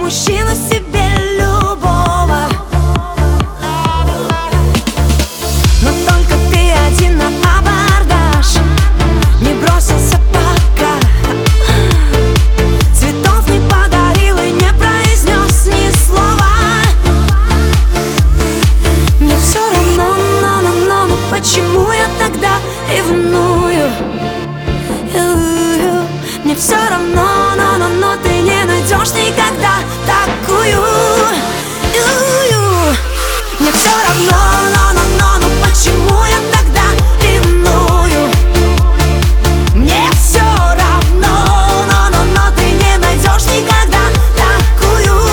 мужчину себе любого. Но только ты один на абордаж не бросился пока, цветов не подарил и не произнес ни слова. Мне все равно, но почему я тогда ревную? Мне все равно, но ты не найдешь никогда такую. Мне все равно, но почему я тогда ревную? Мне все равно, но ты не найдешь никогда такую.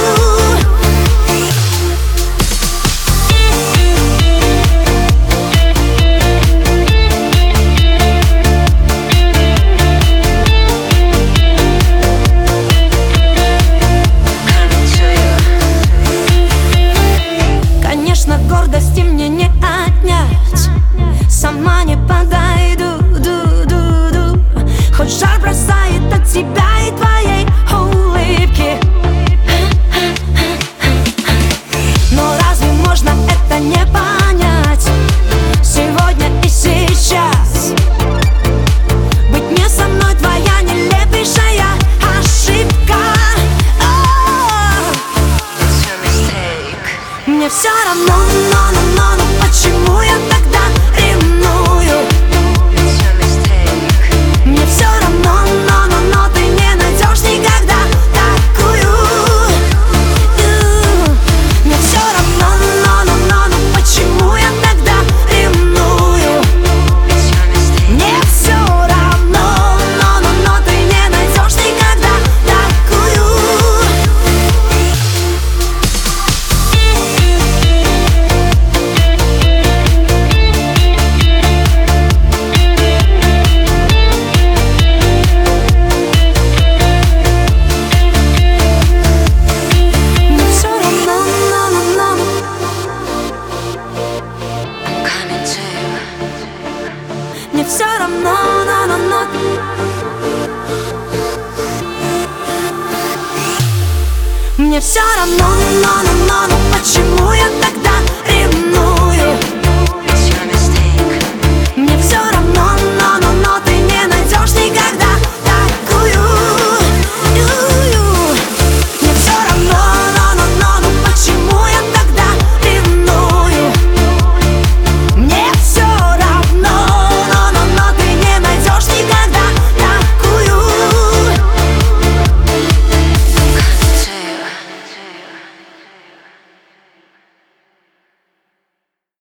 Гордости мне не отнять, сама не подойду, хоть жар бросает от тебя и твоей улыбки. Но разве можно это не понять? Сегодня и сейчас быть не со мной твоя нелепейшая ошибка. Мне все равно, но почему я тогда ревную? Мне все равно, но ты не найдешь никогда такую. Мне все равно, но почему я тогда ревную? Мне все равно, но ты не найдешь никогда такую. Мне все равно, Мне все равно, но почему я тогда